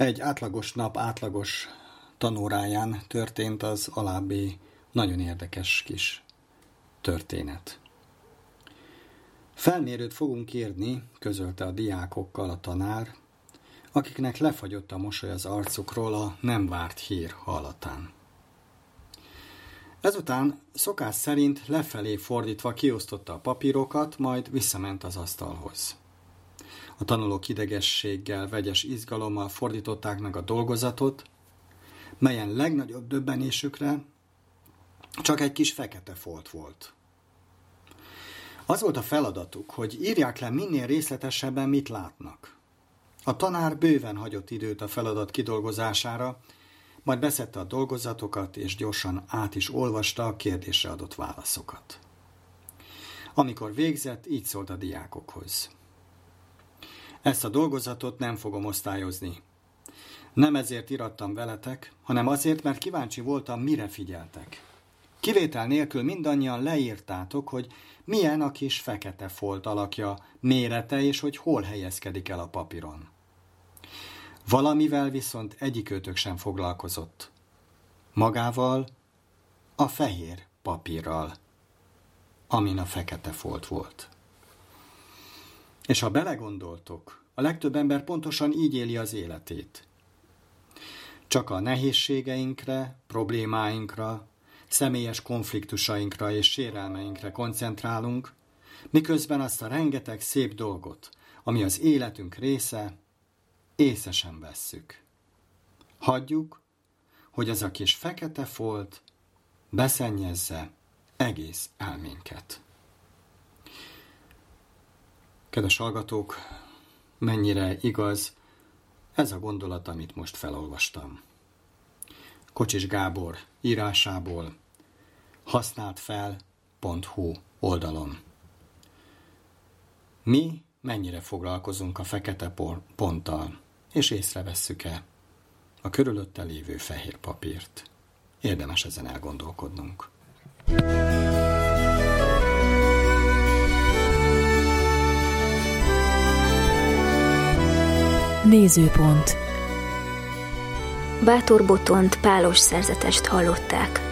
Egy átlagos nap átlagos tanóráján történt az alábbi nagyon érdekes kis történet. Felmérőt fogunk írni, közölte a diákokkal a tanár, akiknek lefagyott a mosoly az arcukról a nem várt hír hallatán. Ezután szokás szerint lefelé fordítva kiosztotta a papírokat, majd visszament az asztalhoz. A tanulók idegességgel, vegyes izgalommal fordították meg a dolgozatot, melyen legnagyobb döbbenésükre csak egy kis fekete folt volt. Az volt a feladatuk, hogy írják le minél részletesebben, mit látnak. A tanár bőven hagyott időt a feladat kidolgozására, majd beszedte a dolgozatokat, és gyorsan át is olvasta a kérdésre adott válaszokat. Amikor végzett, így szólt a diákokhoz. Ezt a dolgozatot nem fogom osztályozni. Nem ezért irattam veletek, hanem azért, mert kíváncsi voltam, mire figyeltek. Kivétel nélkül mindannyian leírtátok, hogy milyen a kis fekete folt alakja, mérete, és hogy hol helyezkedik el a papíron. Valamivel viszont egyikőtök sem foglalkozott. Magával, a fehér papírral, amin a fekete folt volt. És ha belegondoltok, a legtöbb ember pontosan így éli az életét. Csak a nehézségeinkre, problémáinkra, személyes konfliktusainkra és sérelmeinkre koncentrálunk, miközben azt a rengeteg szép dolgot, ami az életünk része, észre sem vesszük. Hagyjuk, hogy az a kis fekete folt beszennyezze egész elménket. Kedves hallgatók, mennyire igaz ez a gondolat, amit most felolvastam. Kocsis Gábor írásából használtfel.hu oldalon. Mi mennyire foglalkozunk a fekete ponttal, és észrevesszük-e a körülötte lévő fehér papírt? Érdemes ezen elgondolkodnunk. Nézőpont. Bátor Botont pálos szerzetest hallották.